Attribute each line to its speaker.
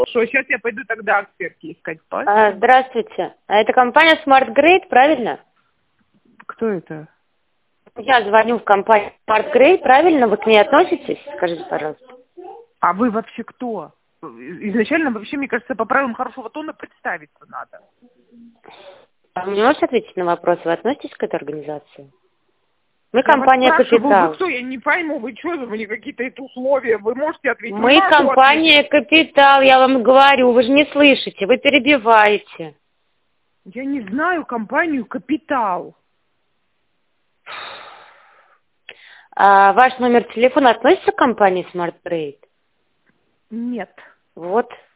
Speaker 1: Хорошо, сейчас я пойду тогда актерки искать.
Speaker 2: Здравствуйте. Это компания Smart Grade, правильно?
Speaker 1: Кто это?
Speaker 2: Я звоню в компанию Smart Grade, правильно? Вы к ней относитесь? Скажите, пожалуйста.
Speaker 1: А вы вообще кто? Изначально вообще, мне кажется, по правилам хорошего тона представиться надо.
Speaker 2: А вы не можете ответить на вопрос? Вы относитесь к этой организации? Мы
Speaker 1: Я
Speaker 2: компания
Speaker 1: вас спрашиваю,
Speaker 2: «Капитал».
Speaker 1: вы кто? Я не пойму, вы что, мне какие-то это условия? Вы можете ответить?
Speaker 2: Мы
Speaker 1: Не могу
Speaker 2: компания «Капитал», я вам говорю, вы же не слышите, вы перебиваете.
Speaker 1: Я не знаю компанию «Капитал».
Speaker 2: А ваш номер телефона относится к компании Smart Grade?
Speaker 1: Нет.
Speaker 2: Вот.